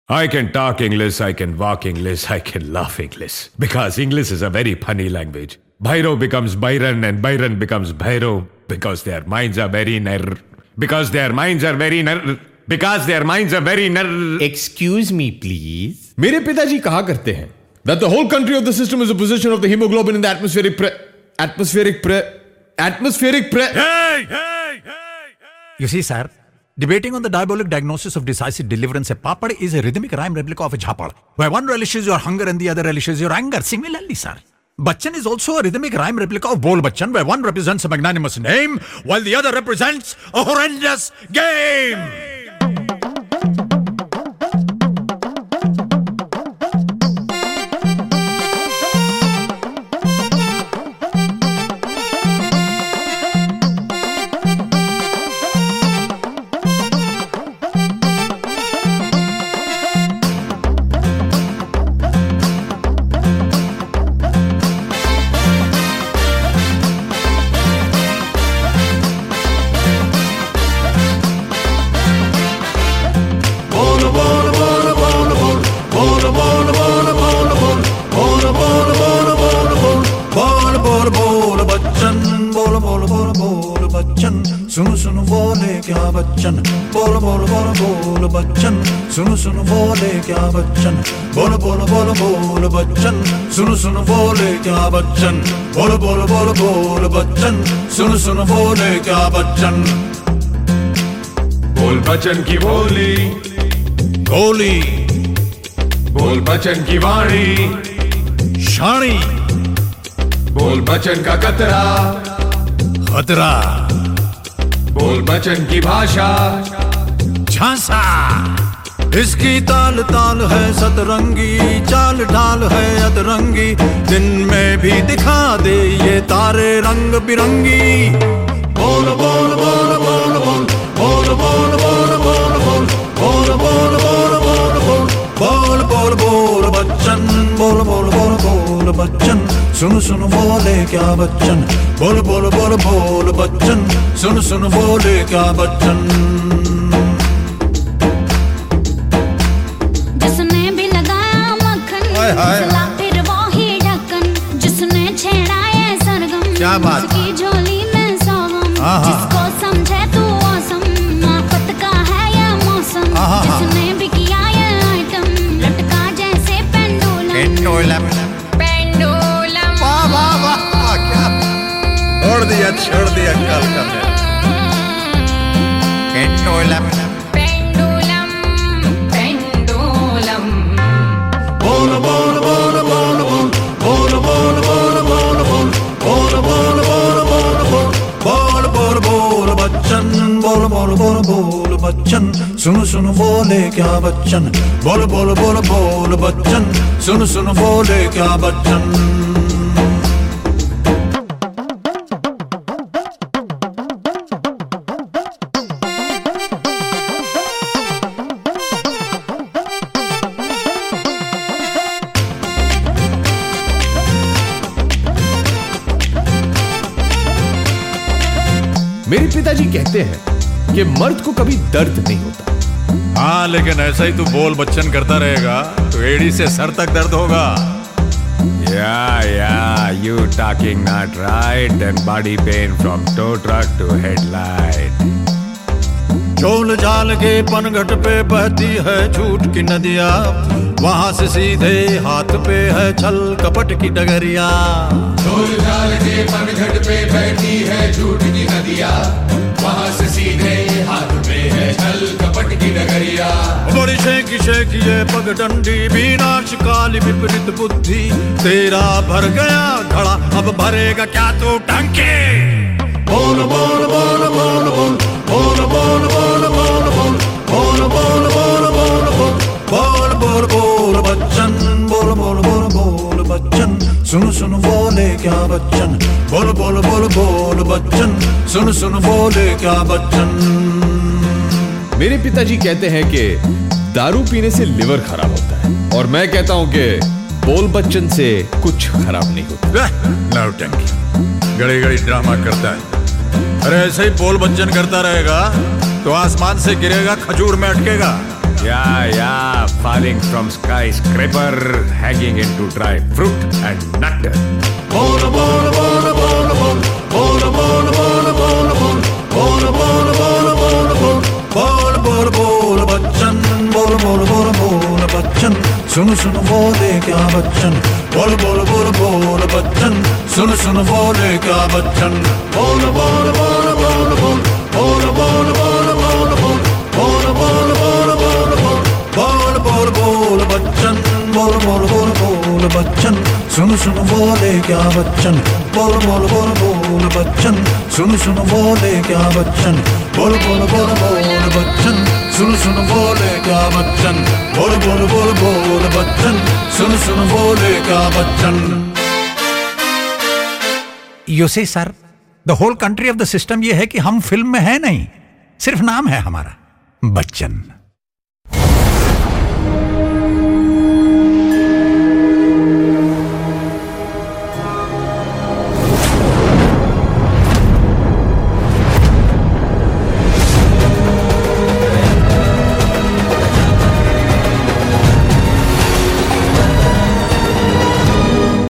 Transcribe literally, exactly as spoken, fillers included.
I can talk English, I can walk English, I can laugh English. Because English is a very funny language. Bhairo becomes Byron and Byron becomes Bhairo because their minds are very ner. Because their minds are very ner. Because their minds are very ner. Excuse me, please. मेरे पिताजी कहा करते हैं that the whole country of the system is a position of the hemoglobin in the atmospheric pre... atmospheric pre... atmospheric pre... Hey! Hey! Hey! Hey! You see, sir, debating on the diabolic diagnosis of decisive deliverance, a papad is a rhythmic rhyme replica of a jhapad, where one relishes your hunger and the other relishes your anger. Similarly, sir, Bachchan is also a rhythmic rhyme replica of Bol Bachchan, where one represents a magnanimous name, while the other represents a horrendous game. सुनो सुनो बोले क्या बच्चन बोल बोल बोल बोल बच्चन सुनो सुनो बोले क्या बच्चन बोल बोल बोल बोल बच्चन सुनो सुनो बोले क्या बच्चन बोल बोल बोल बोल बच्चन सुनो सुनो बोले क्या बच्चन बोल बच्चन की बोली गोली बोल बच्चन की वाणी शानी बोल बच्चन का कतरा खतरा बोल बच्चन की भाषा झांसा इसकी ताल ताल है सतरंगी चाल ढाल है अतरंगी दिन में भी दिखा दे ये तारे रंग बिरंगी बोल बोल बोल बोल बोल बोल बोल बोल बोल बोल बोल बोल बोल बोल बोल बोल बोल बच्चन बोल बोल बोल बोल बच्चन सुन सुन बोले क्या बच्चन बोल बोल बोल बोल बच्चन सुन सुन बोले क्या बच्चन जिसने भी लगाया मक्खन चला फिर वो ही ढक्कन जिसने छेड़ा ये सरगम क्या बात उसकी झोली में सौगम जिसको समझे तू औसम आफत का है ये मौसम जिसने भी किया ये आइटम लटका जैसे पेंडुलम पेंडुलम वाह वाह वाह क्या छोड़ दिया छोड़ दिया कल का पेंडुलम पेंडुलम पेंडुलम बोल बोल बोल बोल बोल बोल बोल बोल बोल बोल बोल बोल बोल बोल बोल बोल बच्चन बोल बोल बोल बोल बच्चन सुन सुन बोले क्या बच्चन बोल बोल बोल बोल बच्चन सुन सुन बोले क्या बच्चन मेरे पिताजी कहते हैं कि मर्द को कभी दर्द नहीं होता। हाँ लेकिन ऐसा ही तू बोल बच्चन करता रहेगा तो एड़ी से सर तक दर्द होगा। Yeah, yeah, you talking not right. Then body pain from tow truck to headlight. झोल झाल के पनघट पे बहती है झूठ की नदिया वहाँ से सीधे हाथ पे है छल कपट की डगरिया। झोल झाल के पनघट पे बहती है झूठ की नदिया वहाँ से सीधे हाथ पे है छल कपट की डगरिया। बड़ी शेखी शेखी ये पगडंडी विनाश काली विपरीत बुद्धि तेरा भर गया घड़ा अब भरेगा क्या तू टंकी। बोल बोल बोल बोल बोल बोल बोल बोल बोल बोल बोल बोल बोल बोल बोल बोल बोल बच्चन बोल बोल बोल बोल बच्चन सुन सुन बोले क्या बच्चन बोल बोल बोल बोल बच्चन सुन सुन बोले क्या बच्चन। मेरे पिताजी कहते हैं कि दारू पीने से लिवर खराब होता है और मैं कहता हूं कि बोल बच्चन से कुछ खराब नहीं होता। नौटंकी गड़ी गड़ी ड्रामा करता है। अरे ऐसे ही बोल बच्चन करता रहेगा तो आसमान से गिरेगा खजूर में अटकेगा। Yeah, yeah, falling from skyscraper, hanging into dry fruit and nut. Bol bol bol bol bol bol bol bol bol bol bol bol bol bol bol bol Bachchan बोल बोल बोल बोल बच्चन सुन सुन बोले क्या बच्चन बोल बोल बोल बोल बच्चन सुन सुन बोले क्या बच्चन बोल बोल बोल बोल बोल बोल बोल बोल बोल बोल बोल बोल बोल बोल बोल बोल बच्चन बोल बोल बोल बोल बच्चन सुन सुन बोले क्या बच्चन बोल बोल बोल बोल बच्चन सुन सुन बोले क्या बच्चन बोल बोल बोल बोल बच्चन सुन सुन बोले क्या बच्चन बोल बोल बोल बोल बच्चन सुन सुन बोले क्या Bachchan. You see, sir, the whole country of the system ये है कि हम फिल्म में है नहीं, सिर्फ नाम है हमारा बच्चन.